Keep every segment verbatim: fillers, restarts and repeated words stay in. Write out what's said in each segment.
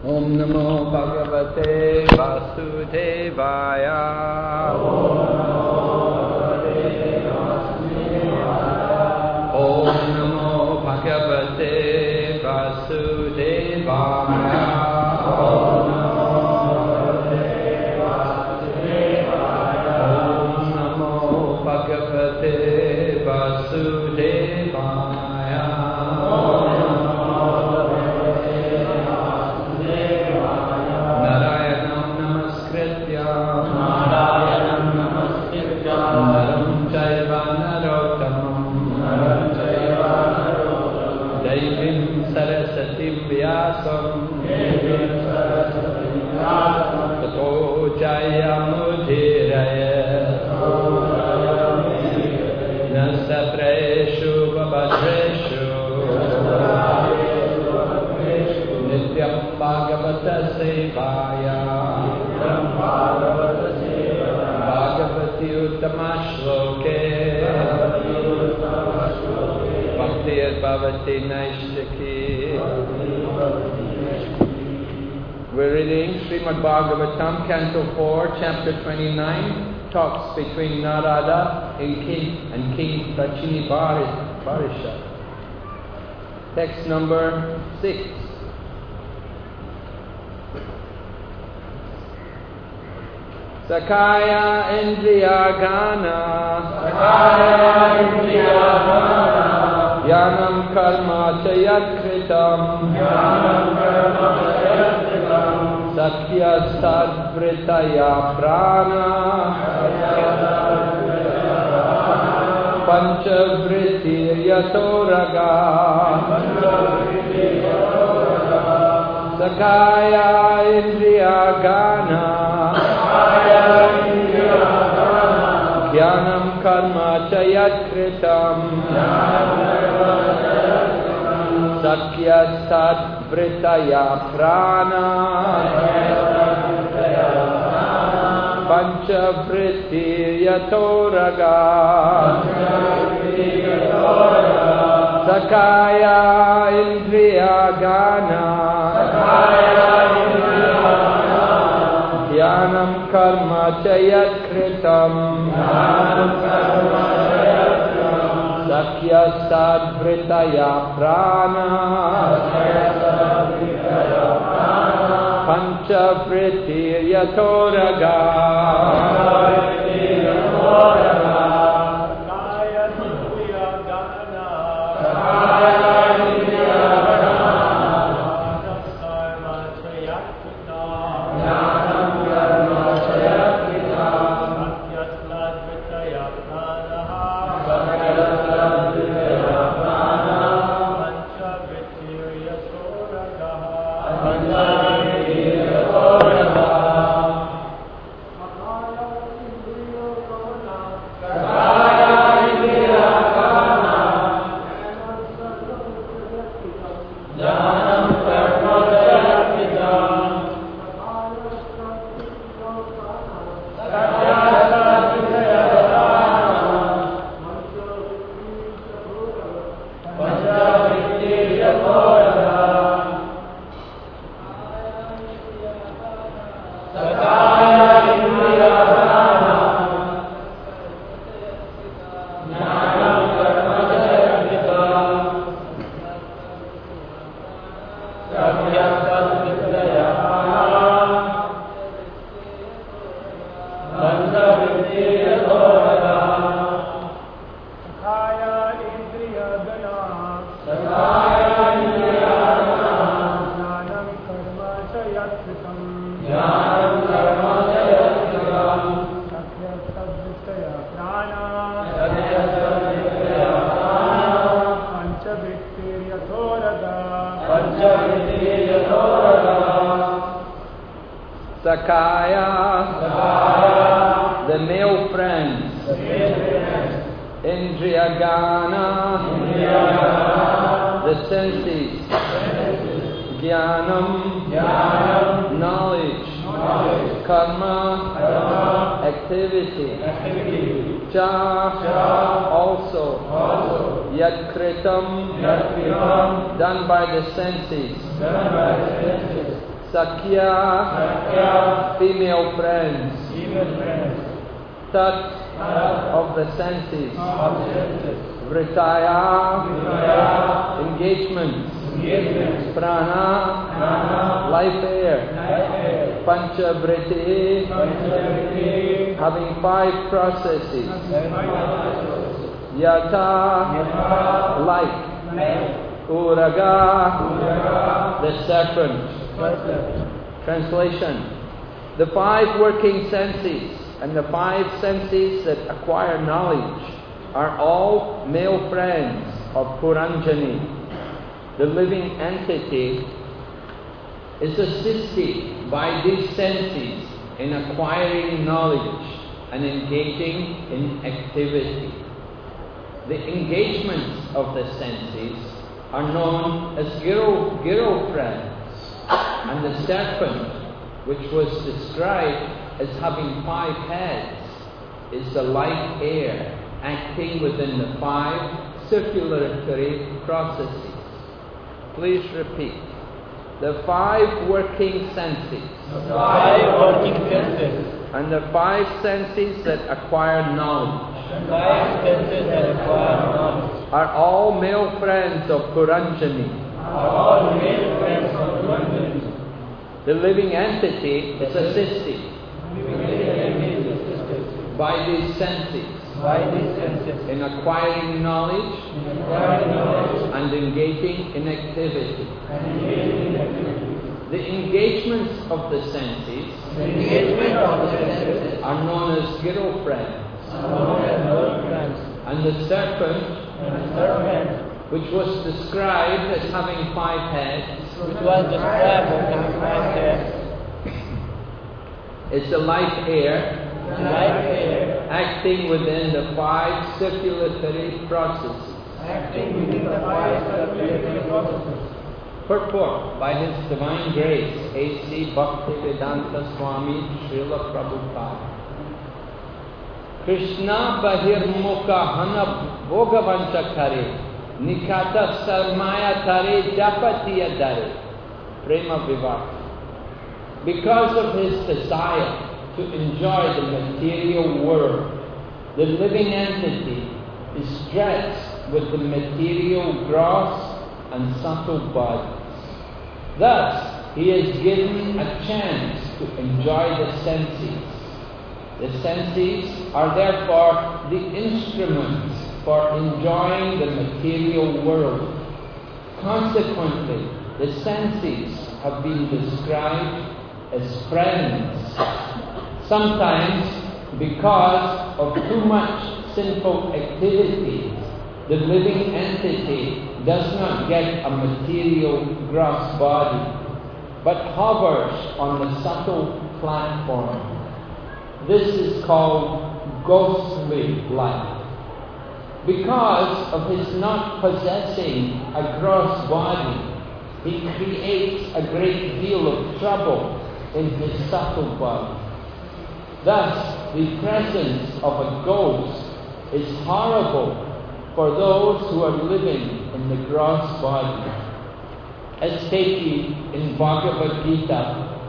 Om Namo Bhagavate Vasudevaya. Om Namo Bhagavate Vasudevaya. Om Namo Bhagavate Vasudevaya. Narayanam Namaskritya Narayanam Namaskritya Naram Chaiva Narottamam Naram Chaiva Narottamam Devim Saraswatim Vyasam Devim Saraswatim Vyasam Tato Jayamudhiraya Nasapreshu Vabhadreshu Nityam Bhagavata Sevaya Bhagavati Uttama Shloke Bhaktir Bhavati Naishtaki. We're reading Srimad Bhagavatam, Canto four, Chapter twenty-nine, talks between Narada and King, and King Prachini Barisha. Text number six. Sakaya Indriya Gana Sakaya Indriya Gana Yanam Karma Chayakritam Yanam Karma Chayakritam Sakya Sadvritaya Prana Panchavriti Yatoraga Sakaya Indriya Gana Jnanam Karma Chayakritam Sakya Sadvritaya Prana Panchavriti Yatoraga Sakaya Indriya Gana Jnanam Karma Chayakritam Sakya Sadvritaya Prana Panchavriti Yatoraga Sakaya, the male friends, Indriyagana, the senses, Jnanam, knowledge, Karma, activity, Cha, also, Yadkritam, done by the senses, Sakya, Sakya, female friends. female friends, Tat, Tat, of the senses. of senses, Vritaya, Vritaya, engagements. engagements, Prana, Prana, life air. life air, Panchavriti, Panchavriti, having five processes. seven processes, Yata, Yata, like. life, Uraga, Uraga, the serpent. serpent. Translation. The five working senses and the five senses that acquire knowledge are all male friends of Puranjani. The living entity is assisted by these senses in acquiring knowledge and engaging in activity. The engagements of the senses are known as giro, giro friends, and the serpent, which was described as having five heads, is the life air acting within the five circulatory processes. Please repeat. The five working senses The five working senses, and the five senses that acquire knowledge the five senses that acquire knowledge, are all male friends of Puranjani. are all male friends of Puranjani. The living entity is assisted by these senses By these senses, in acquiring knowledge in acquiring knowledge and engaging in activity. and engaging in activity. The engagements of the senses The engagement of the senses are known as giro friends, are known as male friends, and the serpent, and the serpent, which was described as having five heads, which was described as having five heads, is the life air the life air, acting within the five circulatory processes. acting within the five circulatory processes. Purport by His Divine Grace, A C Bhaktivedanta Swami Srila Prabhupada. Krishna Bahirmukha Hana Bhogavancha Kare Nikata Sarmaya Tare Japatiya Dare Prema Vivaka. Because of his desire to enjoy the material world, the living entity is dressed with the material gross and subtle bodies. Thus, he is given a chance to enjoy the senses. The senses are therefore the instruments for enjoying the material world. Consequently, the senses have been described as friends. Sometimes, because of too much sinful activity, the living entity does not get a material gross body, but hovers on the subtle platform. This is called ghostly life. Because of his not possessing a gross body, he creates a great deal of trouble in his subtle body. Thus, the presence of a ghost is horrible for those who are living in the gross body. As stated in Bhagavad Gita,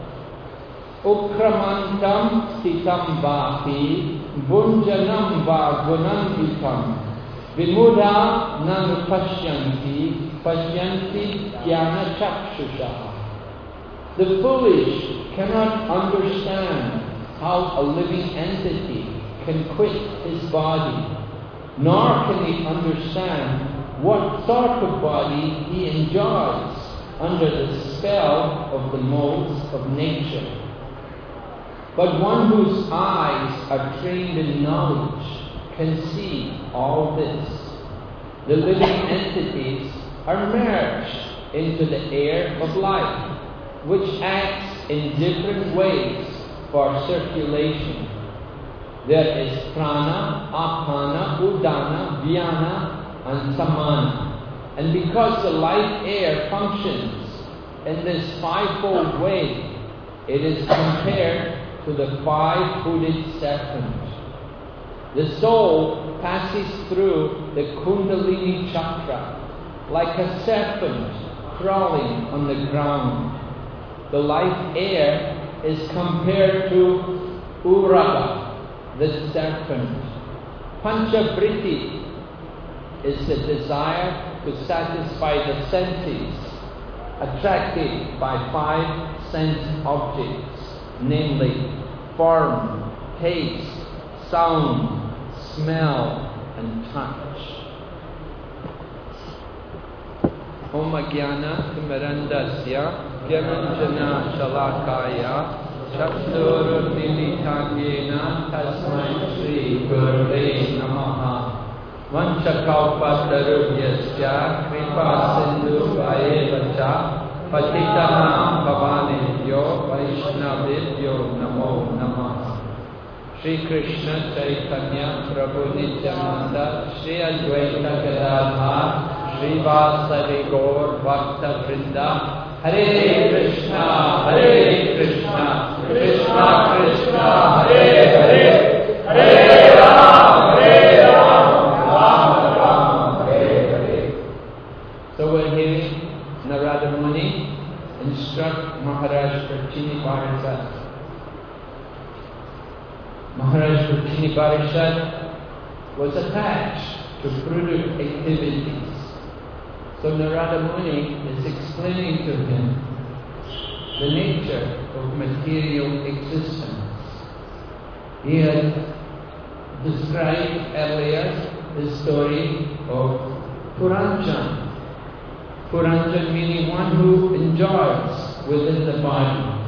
Ukramantam sitam vapi bunjanam va gunanvitam vimuda nanupashyanti pashyanti jnana chakshusha. The foolish cannot understand how a living entity can quit his body, nor can he understand what sort of body he enjoys under the spell of the modes of nature. But one whose eyes are trained in knowledge can see all this. The living entities are merged into the air of life, which acts in different ways for circulation. There is prana, apana, udana, vyana, and samana. And because the life air functions in this fivefold way, it is compared to the five-footed serpent. The soul passes through the Kundalini chakra like a serpent crawling on the ground. the life air, is compared to Urava, the serpent. Panchavriti is the desire to satisfy the senses, attracted by five sense objects, namely form, taste, sound, smell, and touch. Om Jnana Timirandasya Gyananjana Shalakaya Chakshur Militanyena Tasmai Shri Gurave Namaha Vanchakalpatarubhyasya Kripa Sindhu Vaevacha Patitanam Bhavanebhyo Vaishnavebhyo Namo Namaha. Shri Krishna Chaitanya Prabhu Nityananda Shri Advaita Gadadhar Shri Vasari Gaur Bhakta Vrinda Hare Krishna Hare Krishna Krishna Krishna Hare Hare Hare Ram Hare Ram Ram Ram Hare Hare. So we're hearing Narada Muni instruct Maharaj Prachini Parishad. Maharaj Prachini Parishad was attached to prudent activities. So Narada Muni is explaining to him the nature of material existence. He had described earlier the story of Puranjan. Puranjan meaning one who enjoys within the body.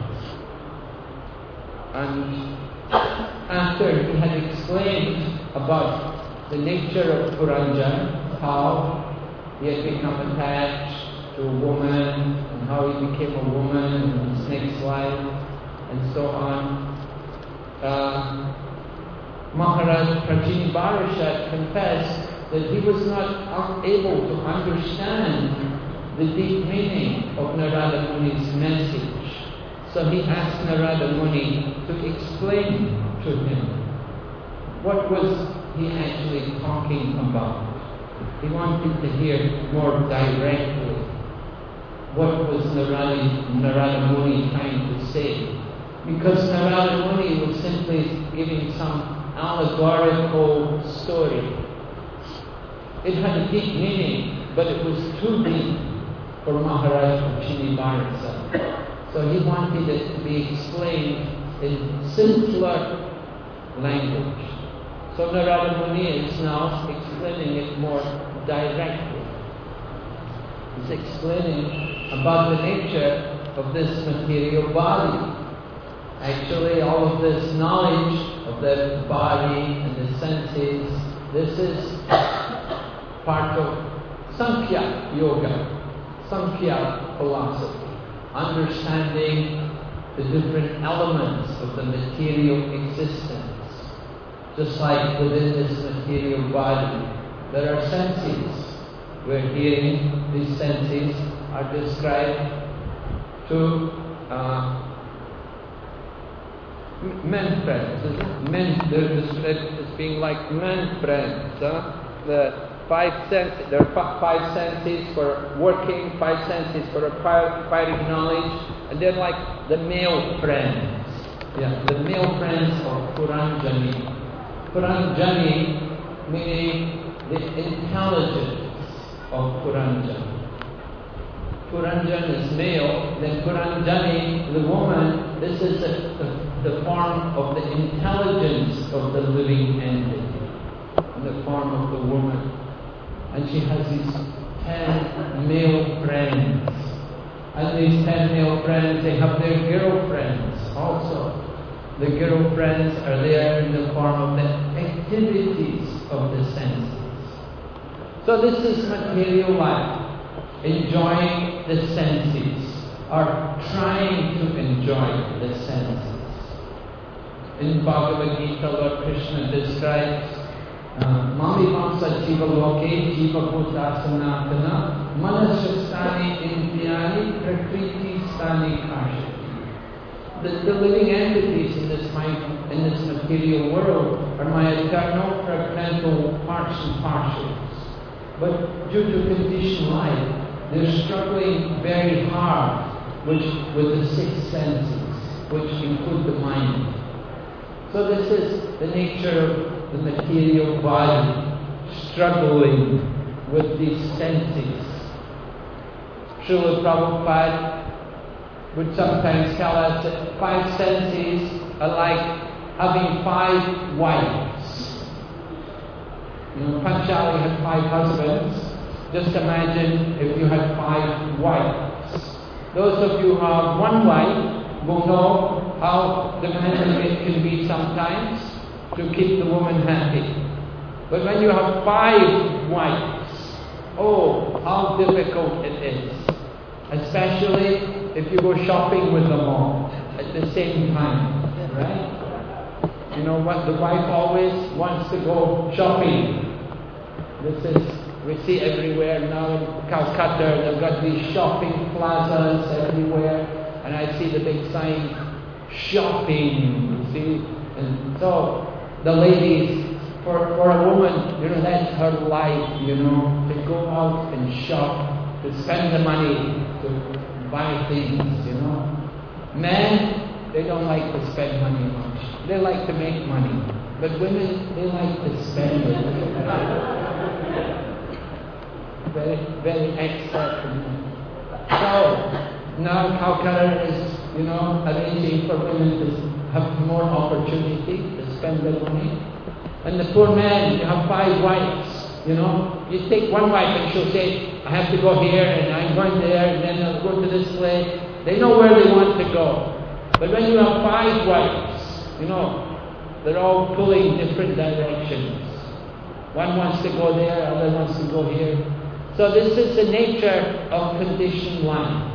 And after he had explained about the nature of Puranjan, how he had become attached to a woman, and how he became a woman in the snake's life, and so on. Uh, Maharaj Prachini Parishad confessed that he was not able to understand the deep meaning of Narada Muni's message. So he asked Narada Muni to explain to him what was he actually talking about. He wanted to hear more directly what was Narada, Narada Muni trying to say. Because Narada Muni was simply giving some allegorical story. It had a deep meaning, but it was too deep for Maharaj Prachini Parishad. So he wanted it to be explained in simpler language. So Narada Muni is now explaining it more directly. He's explaining about the nature of this material body. Actually, all of this knowledge of the body and the senses, this is part of Sankhya Yoga, Sankhya philosophy. Understanding the different elements of the material existence. Just like within this material body, there are senses. We're hearing these senses are described to uh, men friends. Men, they're described as being like men friends. Huh? The five senses, there are five senses for working, five senses for acquiring knowledge, and they're like the male friends. Yeah, the male friends of Puranjani. Puranjani meaning the intelligence of Puranjan. Puranjan is male, then Puranjani, the woman, this is the, the, the form of the intelligence of the living entity, in the form of the woman. And she has these ten male friends. And these ten male friends, they have their girlfriends also. The girlfriends are there in the form of the activities of the senses. So this is material life, enjoying the senses, or trying to enjoy the senses. In Bhagavad Gita, Lord Krishna describes Mami Vamsa Jiva Loke Jiva Bhuta Sanatana Manasastani Indriyani Prakriti Stani Kashati. The, the living entities in this mind, in this material world are my eternal fragmental parts and parcels. But due to conditioned life, they're struggling very hard which with the six senses, which include the mind. So this is the nature of the material body, struggling with these senses. Srila Prabhupada would sometimes tell us that five senses are like having five wives. You know, Panchali had five husbands. Just imagine if you had five wives. Those of you who have one wife will know how demanding it can be sometimes to keep the woman happy. But when you have five wives, oh, how difficult it is. Especially if you go shopping with them all at the same time, right? You know what, the wife always wants to go shopping. This is, we see everywhere now in Calcutta, they've got these shopping plazas everywhere, and I see the big sign, shopping, you see? And so, the ladies, for, for a woman, you know, that's her life, you know, to go out and shop, to spend the money, to buy things, you know. Men, they don't like to spend money much. They like to make money. But women, they like to spend it. very, very extra. So, now Calcutta is, you know, arranging for women to have more opportunity to spend their money. And the poor man, you have five wives, you know. You take one wife and she'll say, I have to go here and I'm going there and then I'll go to this place. They know where they want to go. But when you have five wives, you know, they're all pulling different directions. One wants to go there, other wants to go here. So this is the nature of conditioned life.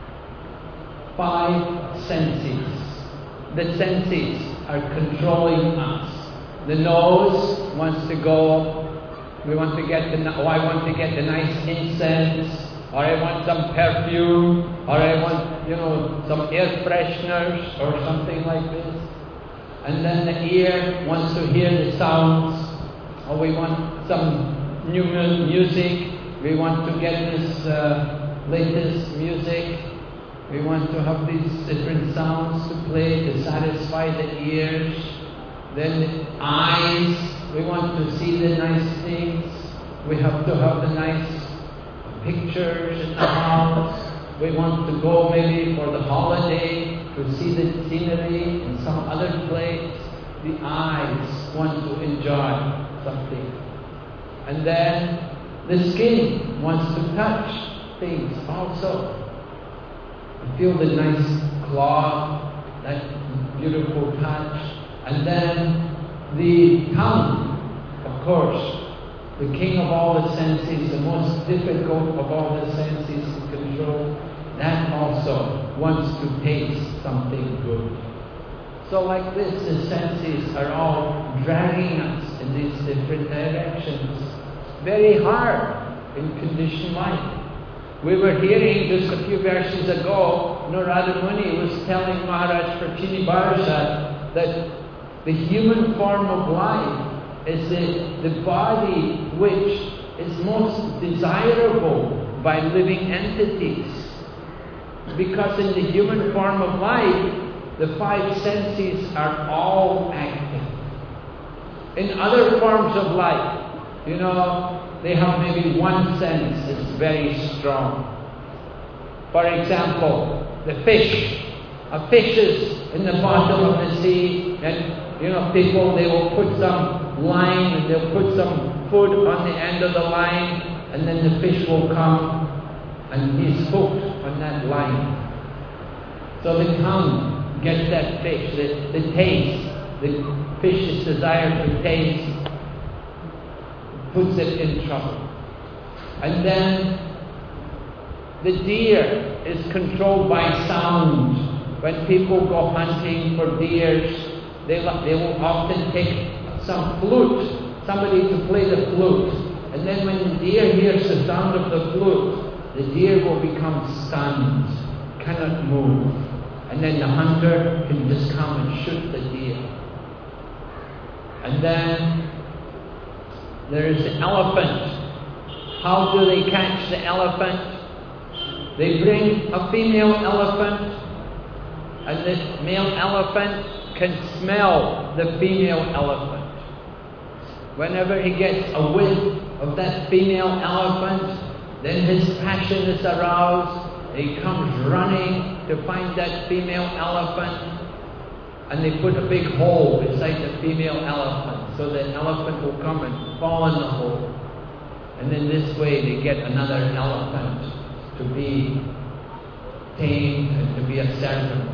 Five senses. The senses are controlling us. The nose wants to go. We want to get the, oh, I want to get the nice incense, or I want some perfume, or I want, you know, some air fresheners, or something like this. And then the ear wants to hear the sounds, or we want some new mu- music, we want to get this uh, latest music, we want to have these different sounds to play to satisfy the ears. Then the eyes, we want to see the nice things. We have to have the nice pictures in the house. We want to go maybe for the holiday to see the scenery in some other place. The eyes want to enjoy something. And then the skin wants to touch things also. You feel the nice cloth, that beautiful touch. And then the tongue, of course, the king of all the senses, the most difficult of all the senses to control, that also wants to taste something good. So like this, the senses are all dragging us in these different directions. Very hard in conditioned life. We were hearing just a few verses ago, Narada Muni was telling Maharaj Prachini that the human form of life is the, the body which is most desirable by living entities. Because in the human form of life, the five senses are all active. In other forms of life, you know, they have maybe one sense that's very strong. For example, the fish. A fish is in the bottom of the sea, and you know, people, they will put some line and they'll put some food on the end of the line, and then the fish will come and he's hooked on that line. So the tongue gets that fish, the, the taste, the fish's desire to taste, puts it in trouble. And then the deer is controlled by sound. When people go hunting for deers, They, they will often take some flute, somebody to play the flute. And then when the deer hears the sound of the flute, the deer will become stunned, cannot move. And then the hunter can just come and shoot the deer. And then there is the elephant. How do they catch the elephant? They bring a female elephant, and this male elephant can smell the female elephant. Whenever he gets a whiff of that female elephant, then his passion is aroused. He comes running to find that female elephant, and they put a big hole beside the female elephant, so the elephant will come and fall in the hole. And then this way they get another elephant to be tamed and to be a servant.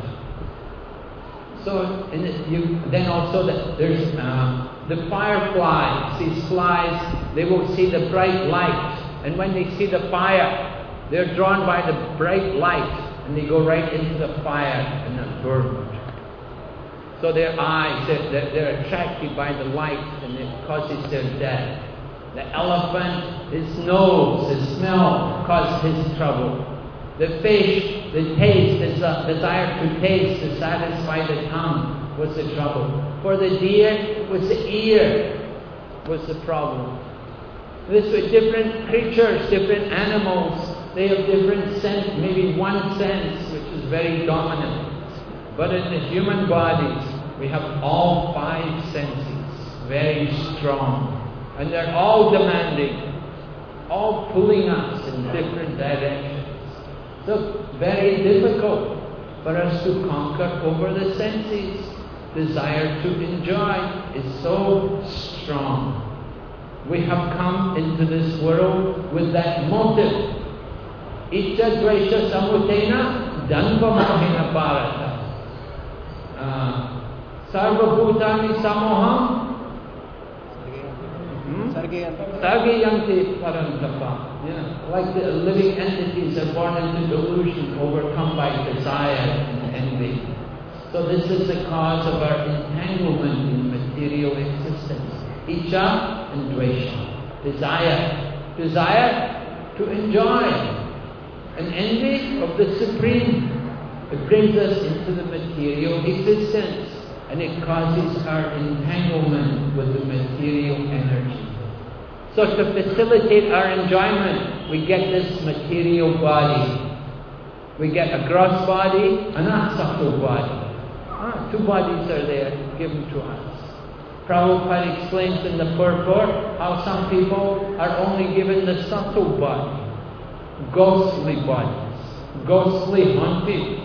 So and it, you, then also the, there's uh, the fireflies. These flies, they will see the bright light, and when they see the fire, they're drawn by the bright light, and they go right into the fire and are burned. So their eyes, they're, they're attracted by the light, and it causes their death. The elephant, his nose, his smell causes his trouble. The fish, the taste, the desire to taste, to satisfy the tongue was the trouble. For the deer, it was the ear was the problem. This was different creatures, different animals. They have different sense, maybe one sense, which is very dominant. But in the human bodies, we have all five senses, very strong. And they're all demanding, all pulling us in different directions. So very difficult for us to conquer over the senses. Desire to enjoy is so strong. We have come into this world with that motive. Icha dvesha samutena danva mohina bharata. Sarva bhutani samoham sargayanti parantapa. You know, like the living entities are born into delusion, overcome by desire and envy. So this is the cause of our entanglement in material existence. Icha and dvesha. Desire. Desire to enjoy. An envy of the Supreme. It brings us into the material existence, and it causes our entanglement with the material energy. So to facilitate our enjoyment, we get this material body. We get a gross body and a subtle body. Ah, two bodies are there given to us. Prabhupada explains in the purport how some people are only given the subtle body. Ghostly bodies, ghostly haunted.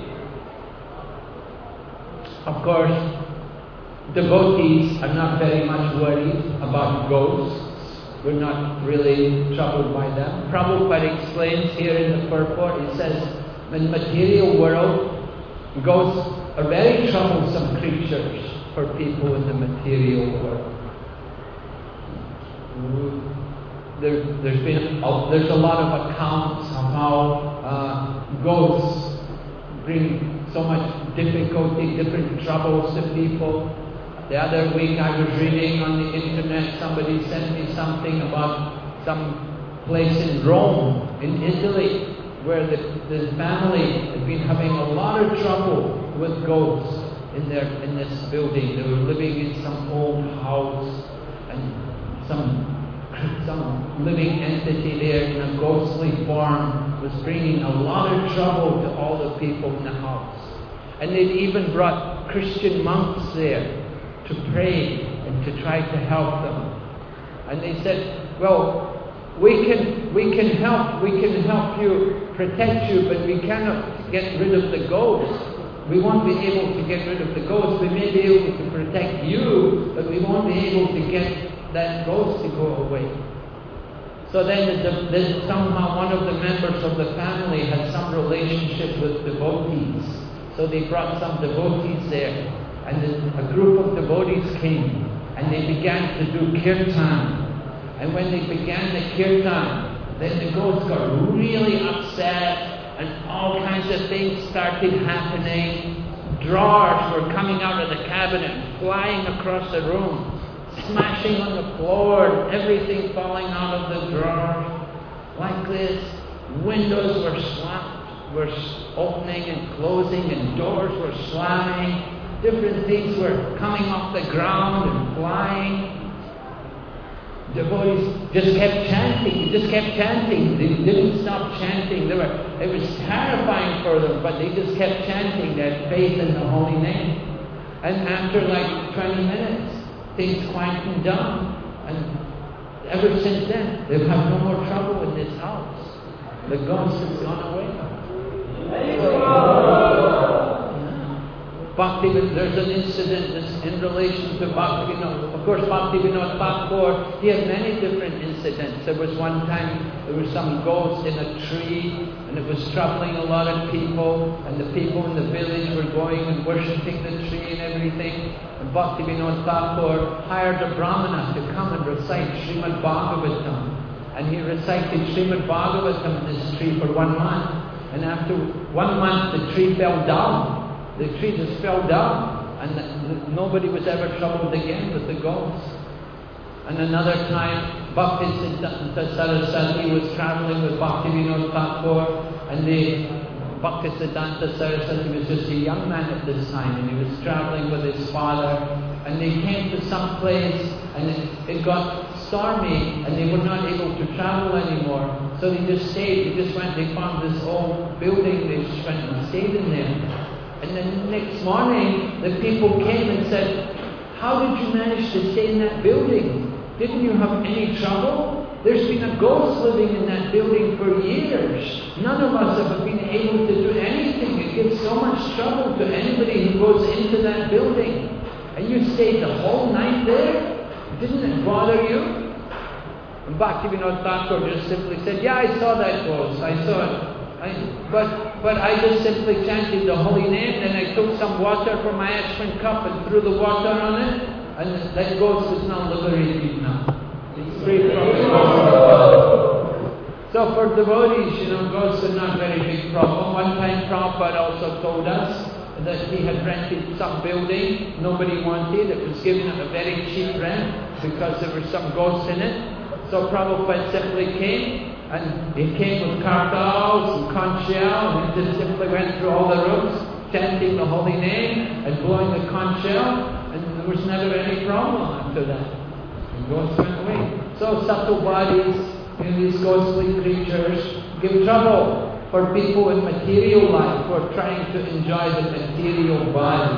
Of course, devotees are not very much worried about ghosts. We're not really troubled by them. Prabhupada explains here in the purport, he says, in the material world, ghosts are very troublesome creatures for people in the material world. There, there's been a, there's a lot of accounts of how uh, ghosts bring so much difficulty, different troubles to people. The other week I was reading on the internet, somebody sent me something about some place in Rome, in Italy, where the, the family had been having a lot of trouble with ghosts in their in this building. They were living in some old house, and some some living entity there in a ghostly form was bringing a lot of trouble to all the people in the house. And they'd even brought Christian monks there to pray and to try to help them. And they said, well, we can we can help, we can help you, protect you, but we cannot get rid of the ghost. We won't be able to get rid of the ghost. We may be able to protect you, but we won't be able to get that ghost to go away. So then the, the, somehow one of the members of the family had some relationship with devotees. So they brought some devotees there. And the, a group of devotees came. And they began to do kirtan. And when they began the kirtan, then the ghost got really upset. And all kinds of things started happening. Drawers were coming out of the cabinet, flying across the room, smashing on the floor, everything falling out of the drawers. Like this, windows were slammed, were opening and closing, and doors were slamming. Different things were coming off the ground and flying. devotees just kept chanting, just kept chanting. They didn't stop chanting. They were, it was terrifying for them, but they just kept chanting their faith in the holy name. And after like twenty minutes, things quietened down. And ever since then, they've had no more trouble in this house. The ghost has gone away. Bhakti, there's an incident in relation to Bhakti Vinod. Of course, Bhakti Vinod Thakur, he had many different incidents. There was one time, there was some ghost in a tree, and it was troubling a lot of people, and the people in the village were going and worshipping the tree and everything. And Bhakti Vinod Thakur hired a Brahmana to come and recite Srimad Bhagavatam. And he recited Srimad Bhagavatam in this tree for one month. And after one month, the tree fell down. The tree just fell down, and nobody was ever troubled again with the ghost. And another time, Bhakti Siddhanta Saraswati was traveling with Bhakti Vinod Thakur, and the Bhakti Siddhanta Saraswati was just a young man at this time, and he was traveling with his father, and they came to some place, and it, it got stormy, and they were not able to travel anymore. So they just stayed, they just went, they found this old building, they just went and stayed in there. And then the next morning, the people came and said, how did you manage to stay in that building? Didn't you have any trouble? There's been a ghost living in that building for years. None of us have been able to do anything. It gives so much trouble to anybody who goes into that building. And you stayed the whole night there? Didn't it bother you? And Bhakti Vinod Thakur just simply said, yeah, I saw that ghost. I saw it. I, but but I just simply chanted the holy name, then I took some water from my Ashman cup and threw the water on it, and that ghost is now liberated now. It's free from the ghost. So for devotees, you know, ghosts are not very big problem. One time Prabhupada also told us that he had rented some building, nobody wanted, it was given at a very cheap rent because there were some ghosts in it. So Prabhupada simply came, and he came with kartals and conch shell, and he just simply went through all the rooms, chanting the holy name and blowing the conch shell, and there was never any problem after that. And ghosts went away. So subtle bodies, you know, these ghostly creatures give trouble for people in material life who are trying to enjoy the material body.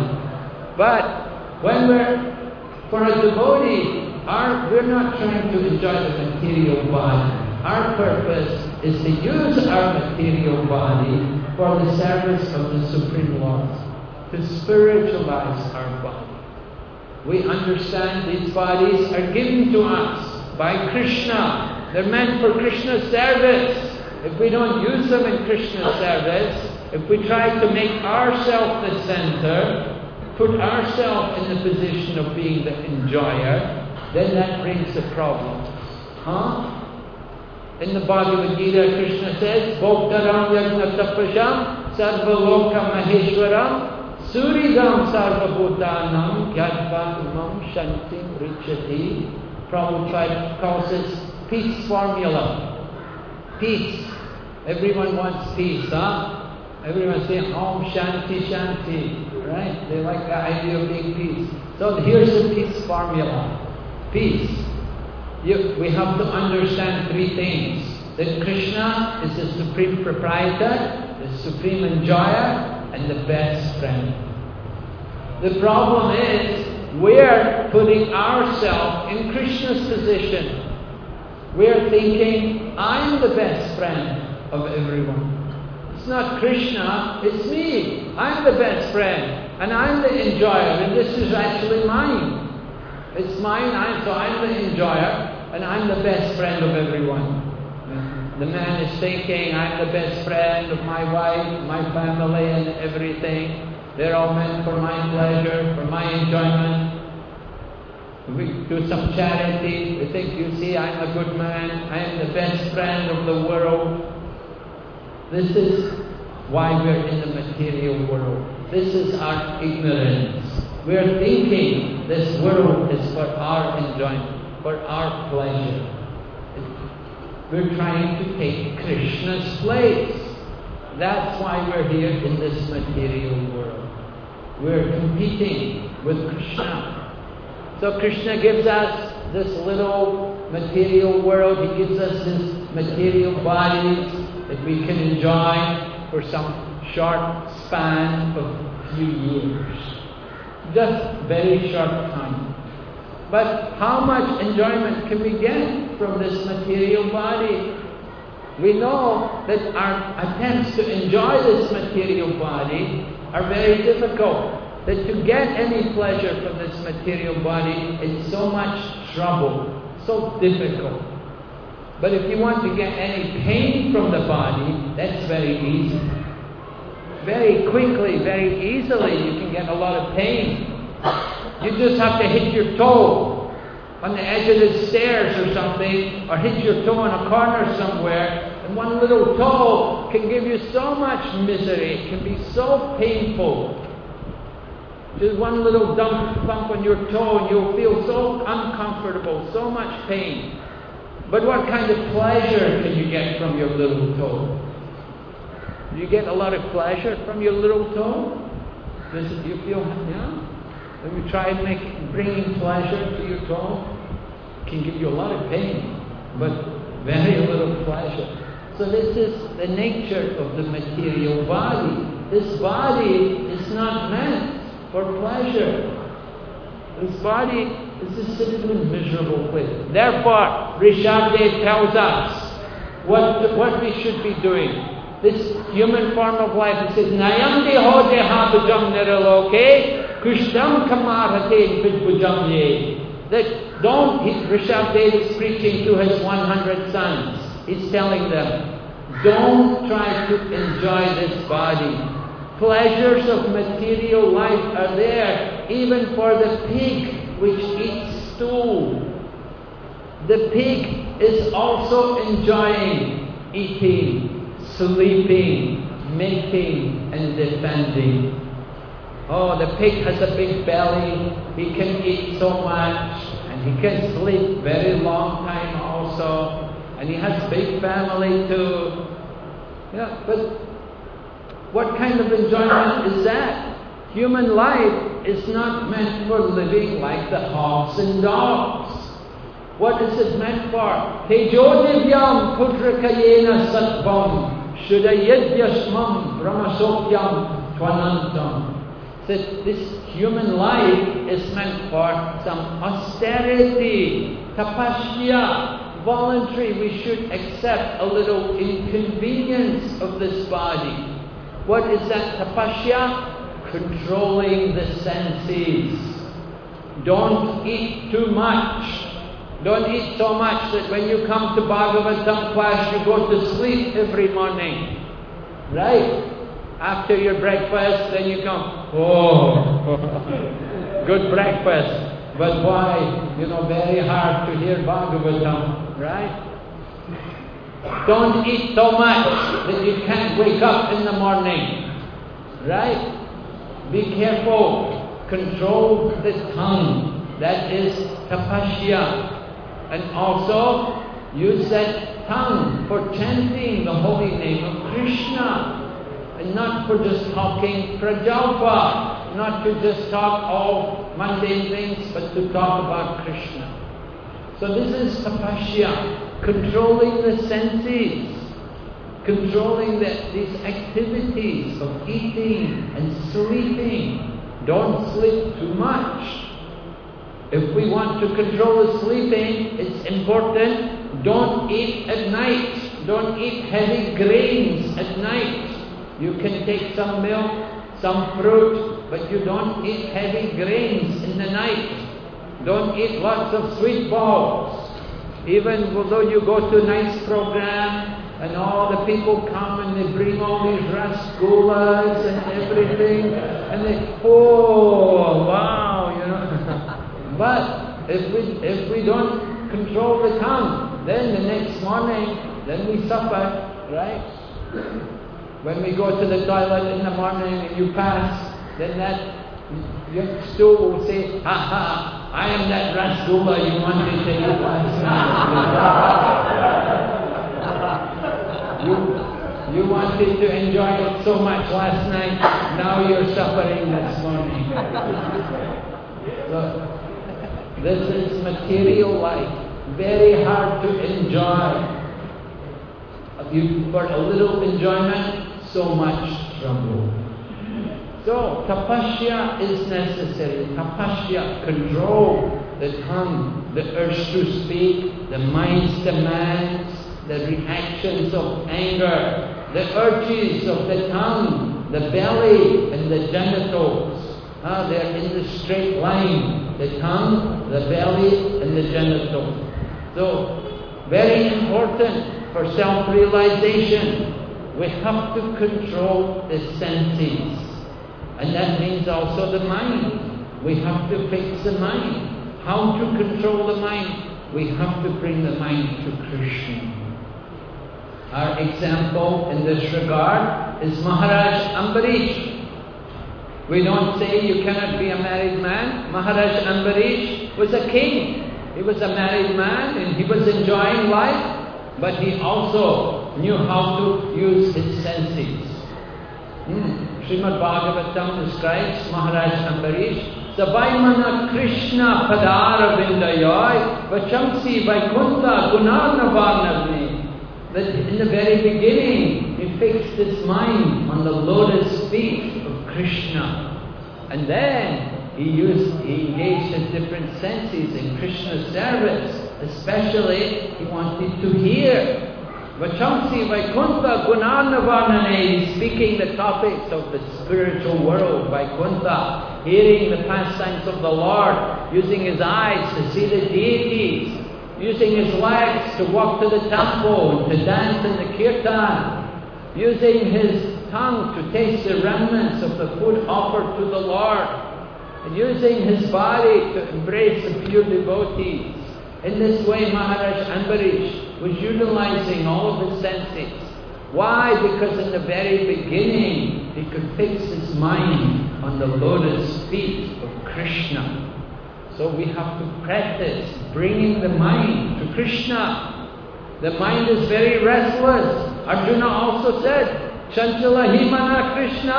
But when we're, for a devotee, our, we're not trying to enjoy the material body. Our purpose is to use our material body for the service of the Supreme Lord, to spiritualize our body. We understand these bodies are given to us by Krishna. They're meant for Krishna's service. If we don't use them in Krishna's service, if we try to make ourselves the center, put ourselves in the position of being the enjoyer, then that brings a problem. Huh? In the Bhagavad Gita, Krishna says, Bhoktaram yajna tapasham sarvaloka maheshwaram suridam sarvabhutanam gyatva imam shantim richati. Prabhupada calls this peace formula. Peace. Everyone wants peace, huh? Everyone saying Om Shanti Shanti, right? They like the idea of being peace. So here's the peace formula. Peace. You, we have to understand three things. That Krishna is the supreme proprietor, the supreme enjoyer, and the best friend. The problem is, we're putting ourselves in Krishna's position. We're thinking, I'm the best friend of everyone. It's not Krishna, it's me. I'm the best friend, and I'm the enjoyer, and this is actually mine. It's mine, I'm, so I'm the enjoyer, and I'm the best friend of everyone. The man is thinking, I'm the best friend of my wife, my family, and everything. They're all meant for my pleasure, for my enjoyment. We do some charity, we think, you see, I'm a good man, I am the best friend of the world. This is why we're in the material world. This is our ignorance. We're thinking this world is for our enjoyment, for our pleasure. We're trying to take Krishna's place. That's why we're here in this material world. We're competing with Krishna. So Krishna gives us this little material world. He gives us this material bodies that we can enjoy for some short span of a few years. Just very short time. But how much enjoyment can we get from this material body? We know that our attempts to enjoy this material body are very difficult. That to get any pleasure from this material body is so much trouble, so difficult. But if you want to get any pain from the body, that's very easy. Very quickly, very easily, you can get a lot of pain. You just have to hit your toe on the edge of the stairs or something, or hit your toe in a corner somewhere, and one little toe can give you so much misery. It can be so painful. Just one little dump, bump on your toe and you'll feel so uncomfortable, so much pain. But what kind of pleasure can you get from your little toe? Do you get a lot of pleasure from your little toe? Does it, do you feel, yeah? Have you tried making, bringing pleasure to your toe? It can give you a lot of pain, but very little pleasure. So this is the nature of the material body. This body is not meant for pleasure. This body is a simply miserable place. Therefore, Rishabdev tells us what, what we should be doing. This human form of life, it says, Nayam deho deha bhujam niraloke, kushtam kamarate vidbhujam ye. That don't, he, Rishabdev is preaching to his one hundred sons. He's telling them, don't try to enjoy this body. Pleasures of material life are there, even for the pig which eats stool. The pig is also enjoying eating, sleeping, mating, and defending. Oh, the pig has a big belly, he can eat so much, and he can sleep very long time also, and he has a big family too. Yeah, but what kind of enjoyment is that? Human life is not meant for living like the hogs and dogs. What is it meant for? Tejodivyam pudrakayena sattvam shudayedyasmam brahmasokyam tvanantam. That this human life is meant for some austerity, tapasya, voluntary. We should accept a little inconvenience of this body. What is that tapasya? Controlling the senses. Don't eat too much. Don't eat so much that when you come to Bhagavatam class you go to sleep every morning. Right? After your breakfast, then you come, oh, good breakfast. But why? You know, very hard to hear Bhagavatam, right? Don't eat so much that you can't wake up in the morning, right? Be careful. Control the tongue. That is tapasya. And also, use that tongue for chanting the holy name of Krishna. And not for just talking prajalpa, not to just talk all mundane things, but to talk about Krishna. So this is tapasya, controlling the senses, controlling the, these activities of eating and sleeping. Don't sleep too much. If we want to control the sleeping, it's important, don't eat at night. Don't eat heavy grains at night. You can take some milk, some fruit, but you don't eat heavy grains in the night. Don't eat lots of sweet balls. Even although you go to a nice program and all the people come and they bring all these rasgullas and everything, and they, oh, wow, you know. But if we, if we don't control the tongue, then the next morning, then we suffer, right? When we go to the toilet in the morning and you pass, then that your stool will say, ha ha, I am that rasgulla you wanted to eat last night. you, you wanted to enjoy it so much last night, now you're suffering this morning. So, this is material life. very hard to enjoy. You, for a little enjoyment, so much trouble. So, tapasya is necessary. Tapasya, control the tongue, the urge to speak, the mind's demands, the reactions of anger, the urges of the tongue, the belly and the genitals. Ah, they're in the straight line. The tongue, the belly and the genitals. So, very important for self-realization. We have to control the senses. And that means also the mind. We have to fix the mind. How to control the mind? We have to bring the mind to Krishna. Our example in this regard is Maharaj Ambarish. We don't say you cannot be a married man. Maharaj Ambarish was a king. He was a married man and he was enjoying life, but he also knew how to use his senses. Hmm. Srimad Bhagavatam describes Maharaj Ambarish, Savaimana Krishna Padara Vindayai Vachamsi Vaikuntha Gunarnavarnavni. That in the very beginning, he fixed his mind on the lotus feet of Krishna. And then he used, he engaged in different senses in Krishna's service. Especially, he wanted to hear. Vachamsi Vaikuntha Gunarnavarnane, he's speaking the topics of the spiritual world, Vaikuntha, hearing the pastimes of the Lord, using his eyes to see the deities, using his legs to walk to the temple and to dance in the kirtan, using his tongue to taste the remnants of the food offered to the Lord, and using his body to embrace the pure devotees. In this way, Maharaj Ambarish was utilizing all of his senses. Why? Because in the very beginning, he could fix his mind on the lotus feet of Krishna. So we have to practice bringing the mind to Krishna. The mind is very restless. Arjuna also said, Chanchala himana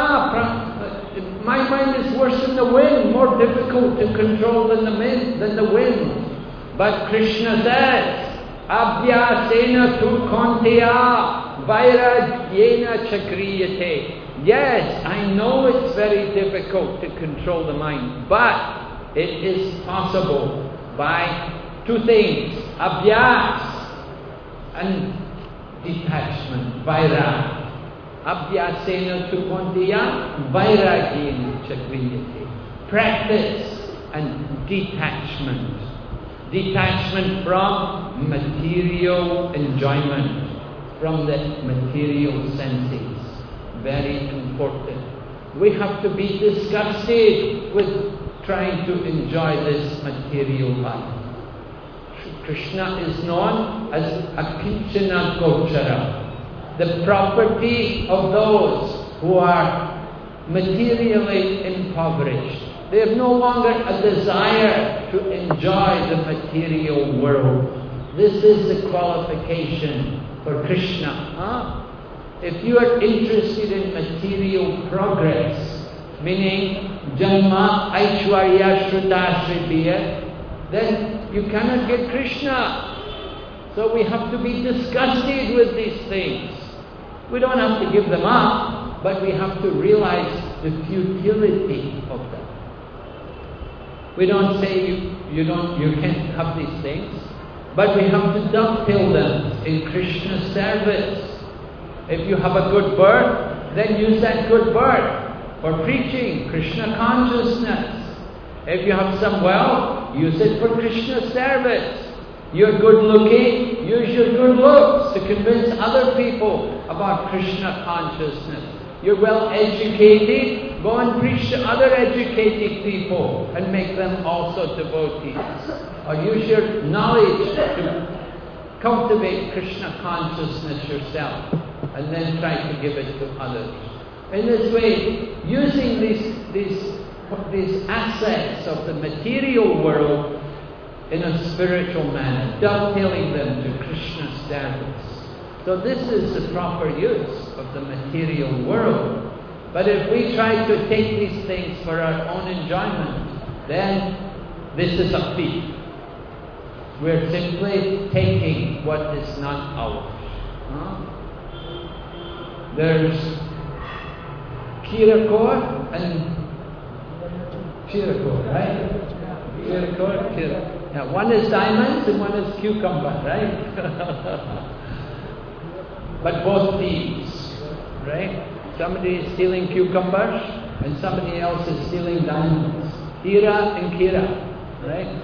Krishna. My mind is worse than the wind, more difficult to control than the wind. Than the wind. But Krishna says, Abhyasena tu konteya vairagyena chakriyate. Yes, I know it's very difficult to control the mind, but it is possible by two things, abhyas and detachment, vairag. Abhyasena tu konteya vairagyena chakriyate. Practice and detachment. Detachment from material enjoyment, from the material senses. Very important. We have to be disgusted with trying to enjoy this material life. Krishna is known as Akinchana Gochara, the property of those who are materially impoverished. They have no longer a desire to enjoy the material world. This is the qualification for Krishna. Huh? If you are interested in material progress, meaning Janma, Aishwarya, Shruta, Shribhya, then you cannot get Krishna. So we have to be disgusted with these things. We don't have to give them up, but we have to realize the futility of them. We don't say you, you don't you can't have these things, but we have to dovetail them in Krishna's service. If you have a good birth, then use that good birth for preaching Krishna consciousness. If you have some wealth, use it for Krishna service. You're good looking, use your good looks to convince other people about Krishna consciousness. You're well educated, go and preach to other educated people and make them also devotees. Or use your knowledge to cultivate Krishna consciousness yourself and then try to give it to others. In this way, using these, these, these assets of the material world in a spiritual manner, dovetailing them to Krishna's service. So this is the proper use of the material world. But if we try to take these things for our own enjoyment, then this is a thief. We're simply taking what is not ours. Huh? There's Kirakor and Kirakor, right? Kirakor, Kirakor. Yeah, one is diamonds and one is cucumber, right? But both thieves, right? Somebody is stealing cucumbers and somebody else is stealing diamonds. Hira and Kira, right?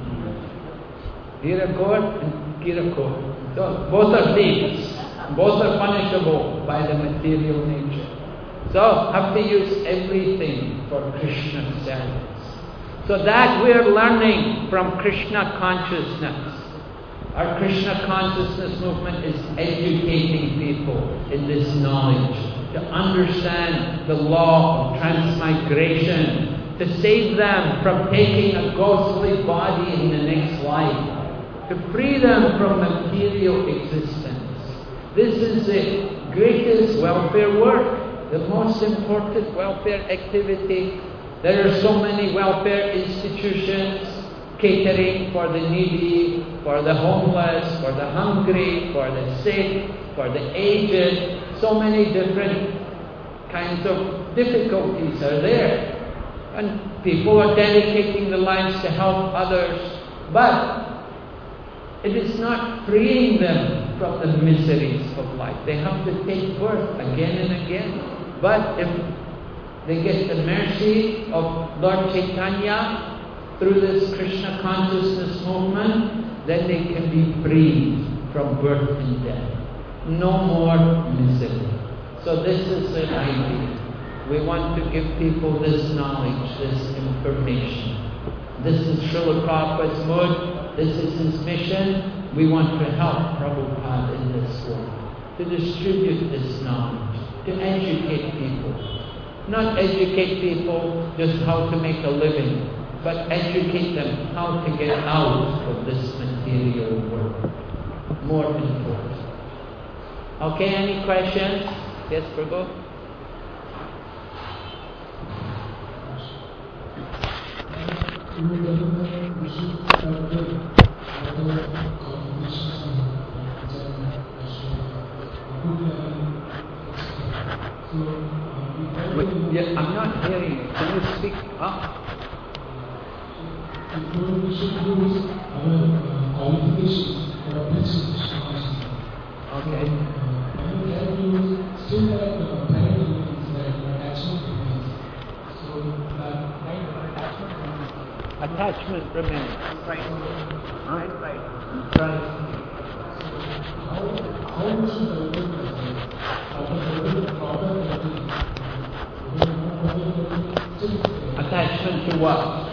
Kirakor and Kirakor. So both are thieves. Both are punishable by the material nature. So have to use everything for Krishna service. So that we are learning from Krishna consciousness. Our Krishna consciousness movement is educating people in this knowledge, to understand the law of transmigration, to save them from taking a ghostly body in the next life, to free them from material existence. This is the greatest welfare work, the most important welfare activity. There are so many welfare institutions catering for the needy, for the homeless, for the hungry, for the sick, for the aged. So many different kinds of difficulties are there. And people are dedicating their lives to help others. But it is not freeing them from the miseries of life. They have to take birth again and again. But if they get the mercy of Lord Chaitanya through this Krishna consciousness movement, then they can be freed from birth and death. No more misery. So this is the idea. We want to give people this knowledge, this information. This is Srila Prabhupada's mood. This is his mission. We want to help Prabhupada in this world, to distribute this knowledge, to educate people. Not educate people just how to make a living, but educate them how to get out of this material world. More important. Okay, any questions? Yes, Prabhu? Wait, yeah, I'm not hearing you. Can you speak up? Okay. Attachment remains. Right. Right, right. Right. Attachment to what?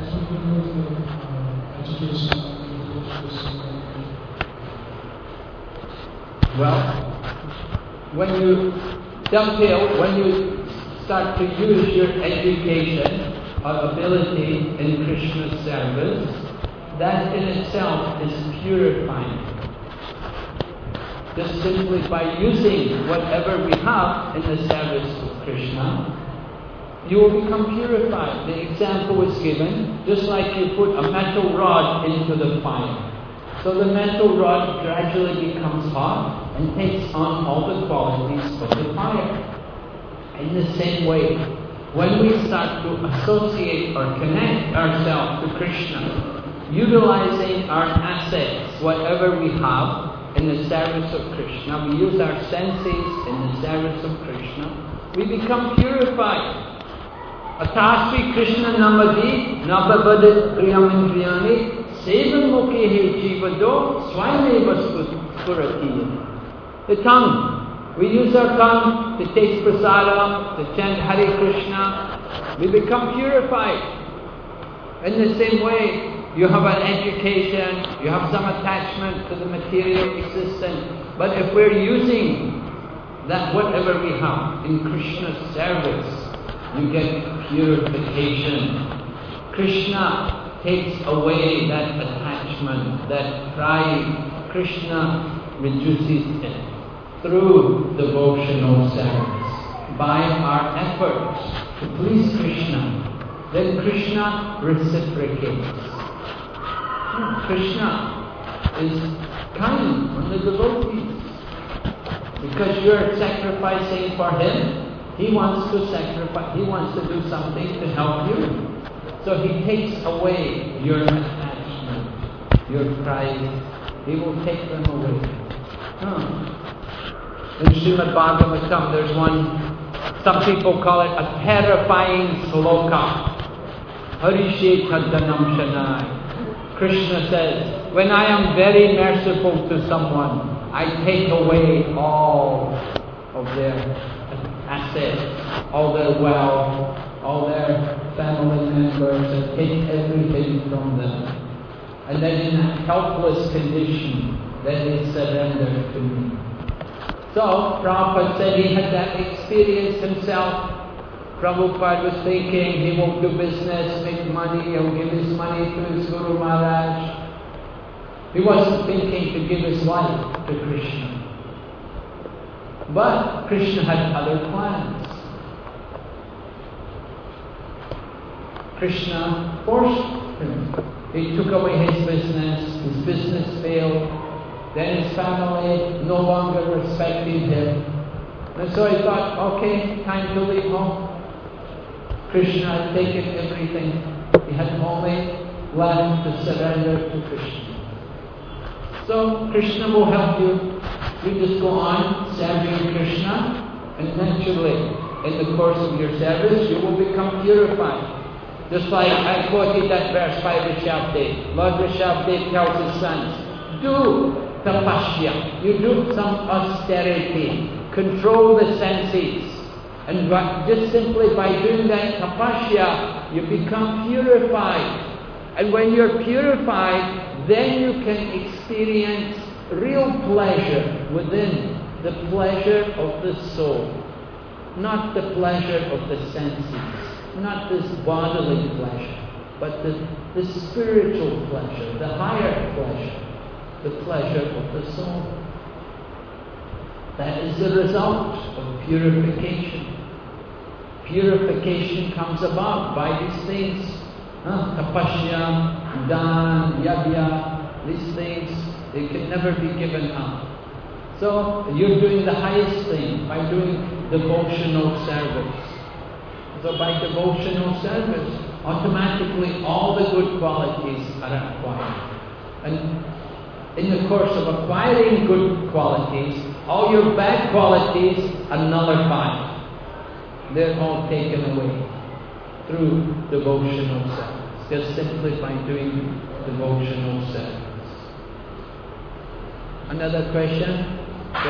Well, when you dovetail, when you start to use your education or ability in Krishna's service, that in itself is purifying. Just simply by using whatever we have in the service of Krishna, you will become purified. The example was given, just like you put a metal rod into the fire. So the metal rod gradually becomes hot and takes on all the qualities of the fire. In the same way, when we start to associate or connect ourselves to Krishna, utilizing our assets, whatever we have, in the service of Krishna, we use our senses in the service of Krishna, we become purified. Atasvi Krishna namadi nabhabadat priyamindriyani sevan mukhe jivado swayameva spurati. The tongue. We use our tongue to taste prasada, to chant Hare Krishna. We become purified. In the same way, you have an education, you have some attachment to the material existence, but if we're using that whatever we have in Krishna's service, you get purification. Krishna takes away that attachment, that pride. Krishna reduces it through devotional service, by our efforts to please Krishna. Then Krishna reciprocates. Krishna is kind on the devotees. Because you're sacrificing for him, he wants to sacrifice, he wants to do something to help you. So he takes away your attachment, your pride. He will take them away. Huh. In Srimad Bhagavatam, there's one, some people call it a terrifying sloka. Harishe Taddanam Shanai. Krishna says, when I am very merciful to someone, I take away all of their assets, all their wealth, all their family members, and take everything from them. And then in a helpless condition, then they surrender to me. So, Prabhupada said he had that experience himself. Prabhupada was thinking he will do business, make money, he'll give his money to his Guru Maharaj. He wasn't thinking to give his life to Krishna. But Krishna had other plans. Krishna forced him. He took away his business, his business failed, then his family no longer respected him. And so he thought, okay, time to leave home. Krishna had taken everything. He had only left to surrender to Krishna. So Krishna will help you. You just go on serving Krishna, and naturally, in the course of your service, you will become purified. Just like I quoted that verse by Rishabdev. Lord Rishabdev tells his sons, do tapasya. You do some austerity. Control the senses. And just simply by doing that tapasya, you become purified. And when you're purified, then you can experience real pleasure within, the pleasure of the soul. Not the pleasure of the senses. Not this bodily pleasure, but the, the spiritual pleasure, the higher pleasure, the pleasure of the soul. That is the result of purification. Purification comes about by these things. Huh? Tapasya, dan, yajna, these things, they can never be given up. So you're doing the highest thing by doing devotional service. So by devotional service, automatically all the good qualities are acquired. And in the course of acquiring good qualities, all your bad qualities are nullified. They're all taken away through devotional service, just simply by doing devotional service. Another question?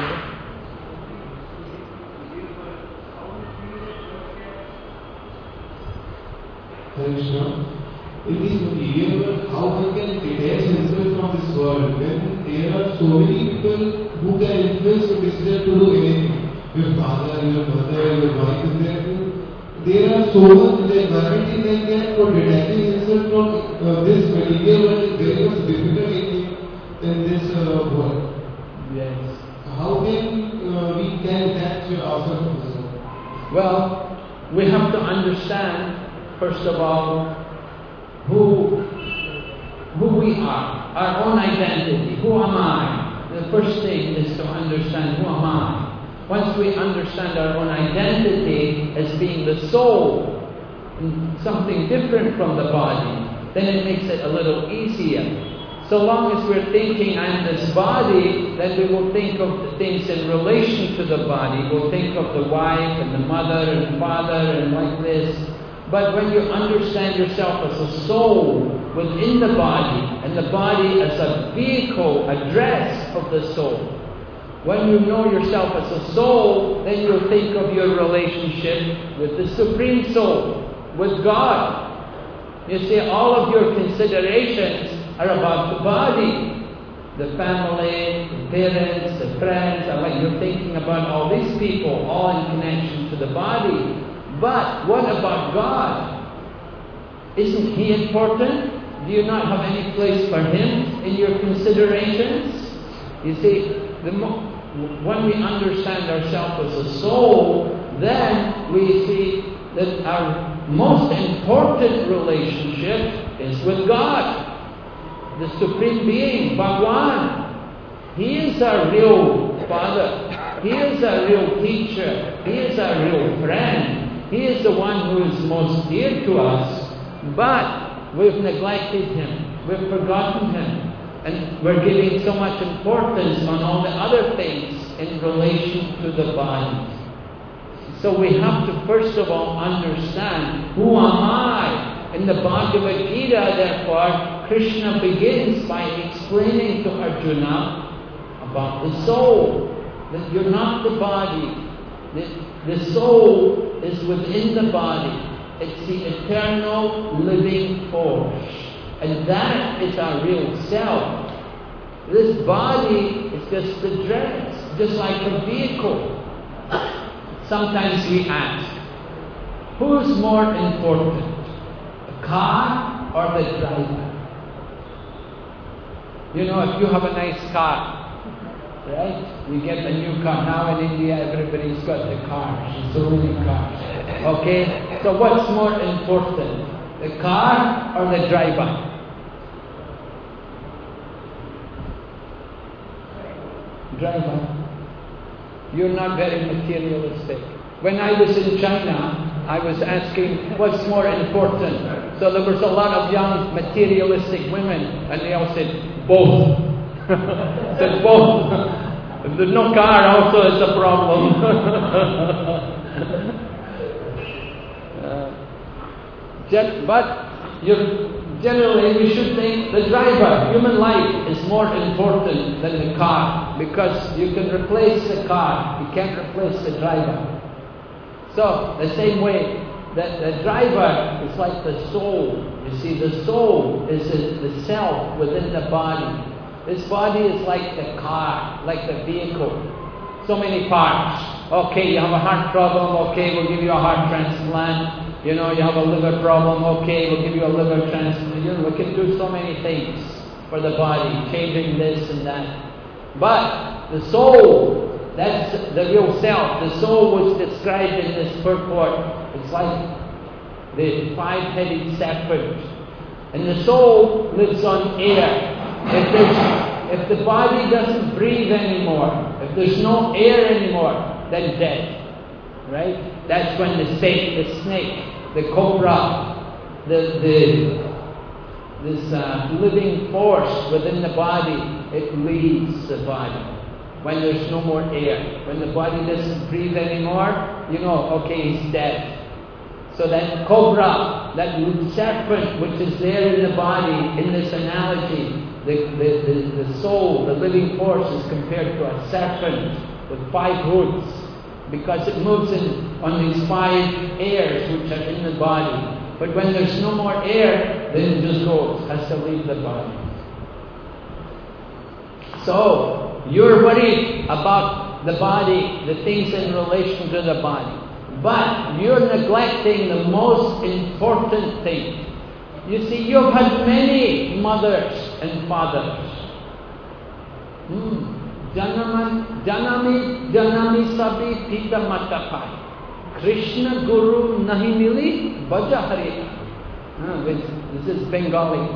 Krishna, in this material world, how one can detach himself from this world when there are so many people who can influence your decision to do anything? Your father, your mother, your wife is there. There are so much, the environment is like that, for detaching himself from uh, this material world is very much difficult in this uh, world. Yes. How can uh, we can detach ourselves from this world? Well, we have to understand, first of all, who, who we are, our own identity. Who am I? The first thing is to understand, who am I? Once we understand our own identity as being the soul, something different from the body, then it makes it a little easier. So long as we're thinking, I'm this body, then we will think of the things in relation to the body. We'll think of the wife and the mother and father and like this. But when you understand yourself as a soul within the body, and the body as a vehicle, a dress of the soul, when you know yourself as a soul, then you'll think of your relationship with the Supreme Soul, with God. You see, all of your considerations are about the body, the family, the parents, the friends. Like you're thinking about all these people, all in connection to the body. But what about God? Isn't He important? Do you not have any place for Him in your considerations? You see, the mo- when we understand ourselves as a soul, then we see that our most important relationship is with God. the Supreme Being, Bhagwan. He is our real Father. He is our real teacher. He is our real friend. He is the one who is most dear to us. But we've neglected Him. We've forgotten Him. And we're giving so much importance on all the other things in relation to the body. So we have to first of all understand, who am I? In the Bhagavad Gita, therefore, Krishna begins by explaining to Arjuna about the soul. That you're not the body. The, the soul is within the body. It's the eternal living force. And that is our real self. This body is just the dress, just like a vehicle. Sometimes we ask, who's more important? The car or the driver? You know, if you have a nice car, right? You get a new car. Now in India, everybody's got the cars. There's so many cars. Okay? So what's more important? The car or the driver? Driver. You're not very materialistic. When I was in China, I was asking, what's more important? So there was a lot of young materialistic women, and they all said, both. said both. If there's no car, also it's a problem. uh, but you're, generally we should think the driver, human life, is more important than the car, because you can replace the car, you can't replace the driver. So, the same way, that the driver is like the soul. You see, the soul is the self within the body. This body is like the car, like the vehicle. So many parts. Okay, you have a heart problem, okay, we'll give you a heart transplant. You know, you have a liver problem, okay, we'll give you a liver transplant. You know, we can do so many things for the body, changing this and that. But the soul, that's the real self. The soul was described in this purport. It's like the five-headed serpent. And the soul lives on air. If, there's, if the body doesn't breathe anymore, if there's no air anymore, then dead. Right? That's when the snake, the snake, the cobra, the, the this uh, living force within the body, it leaves the body. When there's no more air, when the body doesn't breathe anymore, you know, okay, he's dead. So that cobra, that serpent which is there in the body, in this analogy, the, the, the, the soul, the living force is compared to a serpent with five hoods, because it moves in on these five airs which are in the body. But when there's no more air, then it just goes, has to leave the body. So, you're worried about the body, the things in relation to the body. But you're neglecting the most important thing. You see, you've had many mothers and fathers. Hmm. Janami, Janami, Janami Sabi Pita Matapai. Krishna Guru Nahi Mili Bhaja Hare. Ah, this is Bengali.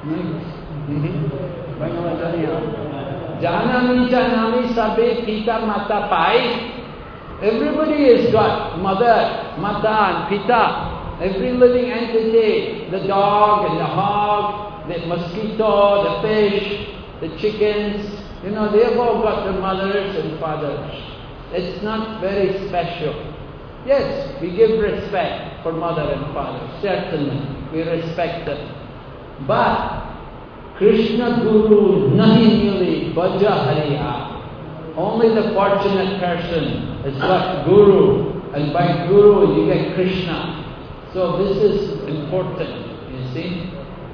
Janami, Janami Sabi Pita Matapai. Everybody has got mother, mata and pita. Every living entity, the dog and the hog, the mosquito, the fish, the chickens, you know, they've all got their mothers and fathers. It's not very special. Yes, we give respect for mother and father, certainly, we respect them. But Krishna Guru Nahi Mili Bhaja Hariya. Only the fortunate person has got Guru, and by Guru you get Krishna. So this is important, you see.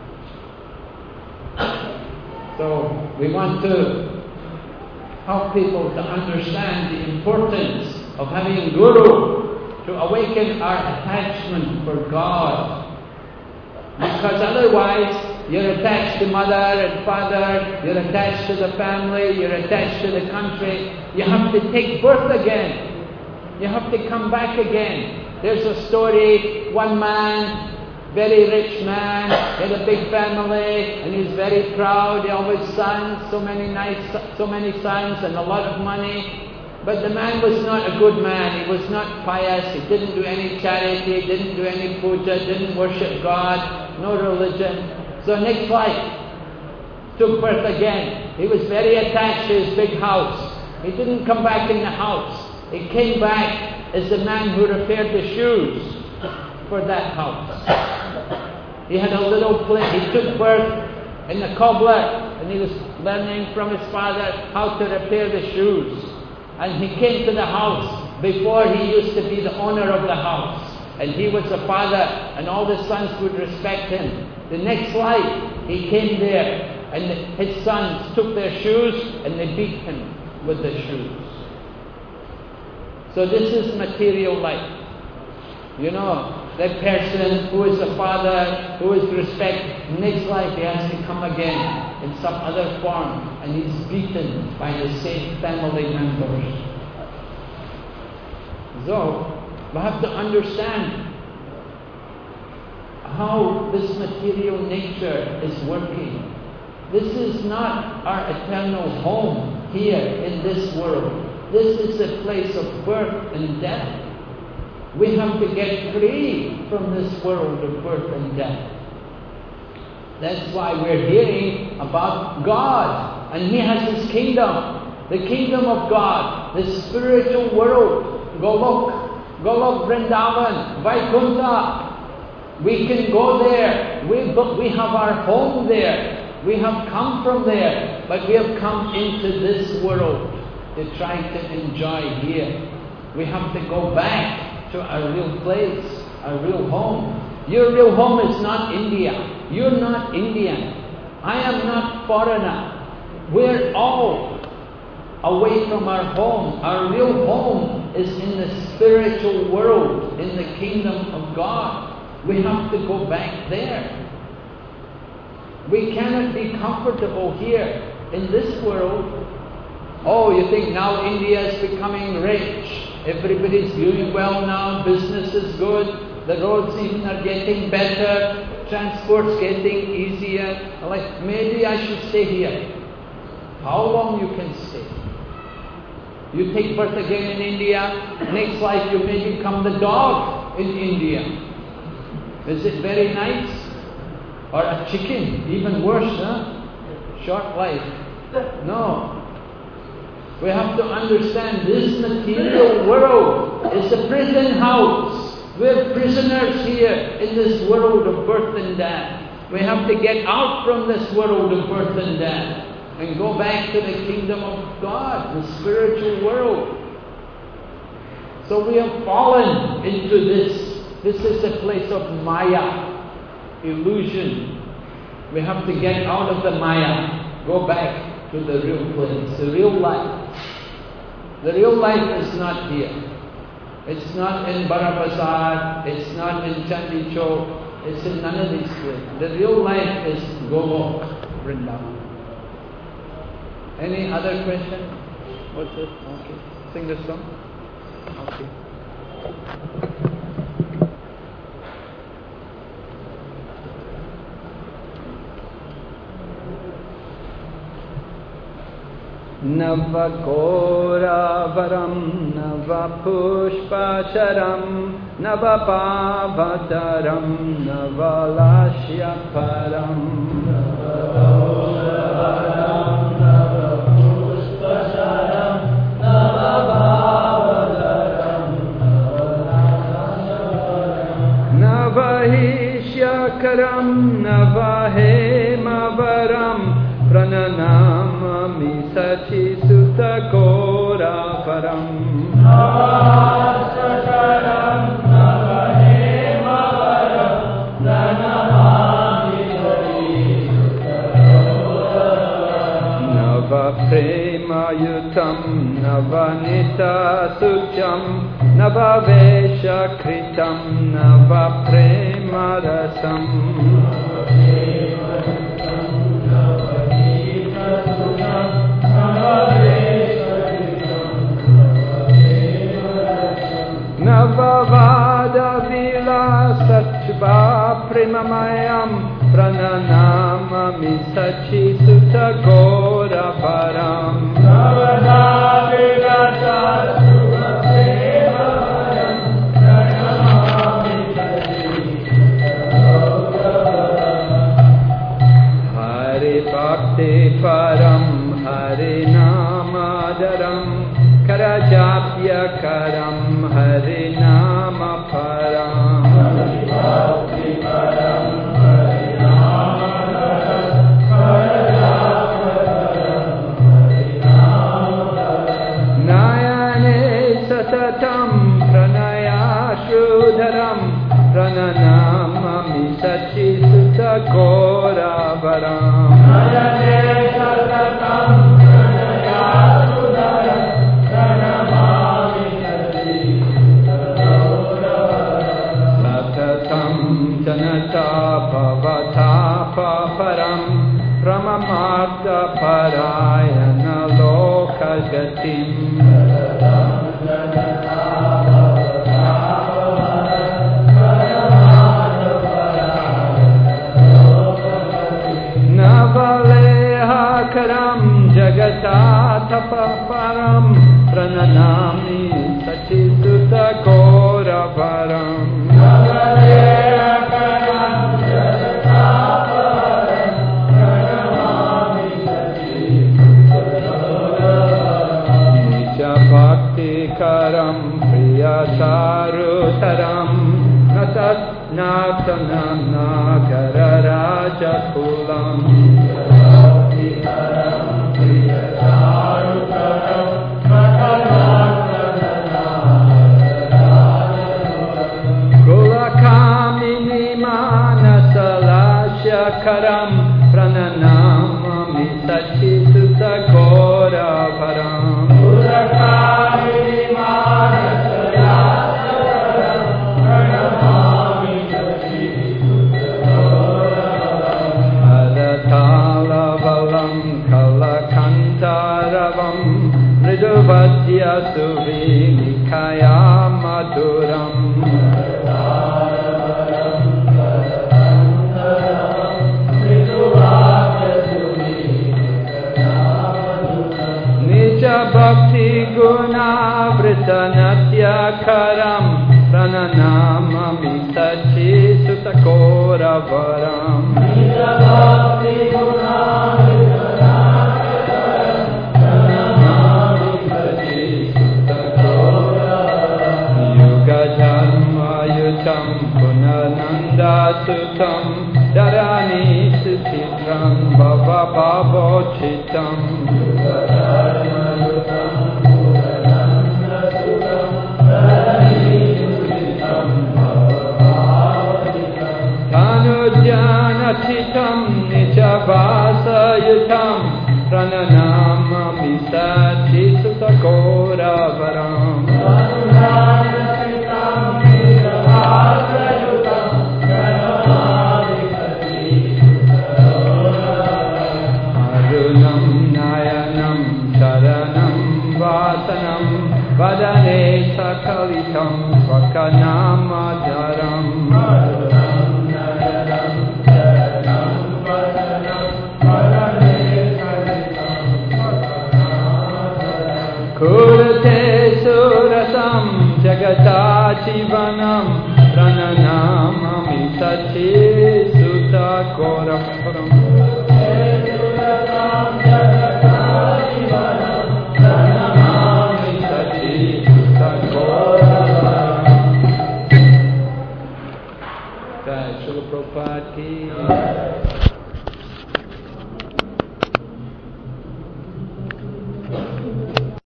So we want to help people to understand the importance of having Guru, to awaken our attachment for God. Because otherwise, you're attached to mother and father, you're attached to the family, you're attached to the country. You have to take birth again. You have to come back again. There's a story, one man very rich man, he had a big family, and he was very proud. He always sons, so many nice, so many sons, and a lot of money. But the man was not a good man. He was not pious. He didn't do any charity, didn't do any puja, didn't worship God, no religion. So next life, took birth again. He was very attached to his big house. He didn't come back in the house. He came back as the man who repaired the shoes for that house. He had a little place. He took birth in the cobbler, and he was learning from his father how to repair the shoes. And he came to the house before he used to be the owner of the house. And he was the father, and all the sons would respect him. The next life, he came there, and his sons took their shoes and they beat him with the shoes. So this is material life. You know, that person who is a father, who is respect, next life he has to come again in some other form, and he's beaten by the same family members. So, we have to understand how this material nature is working. This is not our eternal home here in this world. This is a place of birth and death. We have to get free from this world of birth and death. That's why we're hearing about God, and He has His kingdom, the kingdom of God, the spiritual world, Golok, Golok Vrindavan, Vaikuntha. We can go there. We, we have our home there. We have come from there, but we have come into this world to try to enjoy here. We have to go back to our real place, our real home. Your real home is not India. You're not Indian. I am not foreigner. We're all away from our home. Our real home is in the spiritual world, in the kingdom of God. We have to go back there. We cannot be comfortable here in this world. Oh, you think now India is becoming rich. Everybody's doing well now. Business is good. The roads even are getting better. Transport's getting easier. Like, maybe I should stay here. How long you can stay? You take birth again in India. Next life you may become the dog in India. Is it very nice? Or a chicken, even worse, huh? Short life. No. We have to understand this material world is a prison house. We're prisoners here in this world of birth and death. We have to get out from this world of birth and death and go back to the kingdom of God, the spiritual world. So we have fallen into this. This is a place of Maya, illusion. We have to get out of the Maya, go back to the real place, the real life. The real life is not here. It's not in Barabazar, it's not in Chandi Chowk, it's in none of these places. The real life is Golok, Vrindavan. Any other question? What's it? Okay. Sing the song. Okay. Navakoravaram Navapushpacharam Navapavataram Navalashyaparam Navakoravaram Navapushpacharam Navapavataram Navalashyaparam Navahishakaram Navahemavaram Prananamami Sachi Sutakoravaram Navashakaram Navahemavaram Pranamami Sachi Sutakoravaram Navapremayutam Navanita Sucham Navaveshakritam Navapremarasam Navavada Vila Satchva Premamayam Prananamami Sachisuta Gora Param Hari Bhakti Param Hari Namadaram Karajapya Karam Hari Nama Param Nayane Satatam Pranaya Shrudharam Prananamami Sachisuta Gora Varam Nayane Satatam Pranaya Shrudharam Pranamami Sachisuta Gora Varam Satatam Janata Bhavata Paparam Brahmamarta Parayana Loka Gatim Navaleha Karam Jagata Tapaparam Prananami Sachisuta Gora Varam Navaleha Karam Jagata Bhakti Karam Priya Sarutaram Natat Natanam Nagara Raja Kulam Bhakti Karam Priya Sarutaram Natat Natanam Kula Kamini Manasalasya Karam Prananamami Sachisuta Gora Varam Vidya Suvinikaya Maduram Nija Bhakti Guna Vritanatya Karam Prananamami Sachisuta Gora Varam Nija Bhakti Guna Punananda Sutam Dharani Sutitram Bhava Bhavochitam Tanujanachitam Nichavasa Yutam Prananamami Sachisuta Gora Varam Vadane Sakalitam Vakanamadaram Kurate Surasam Jagata Jivanam Prananamami Sachisuta Gora Varam Prabhupada ki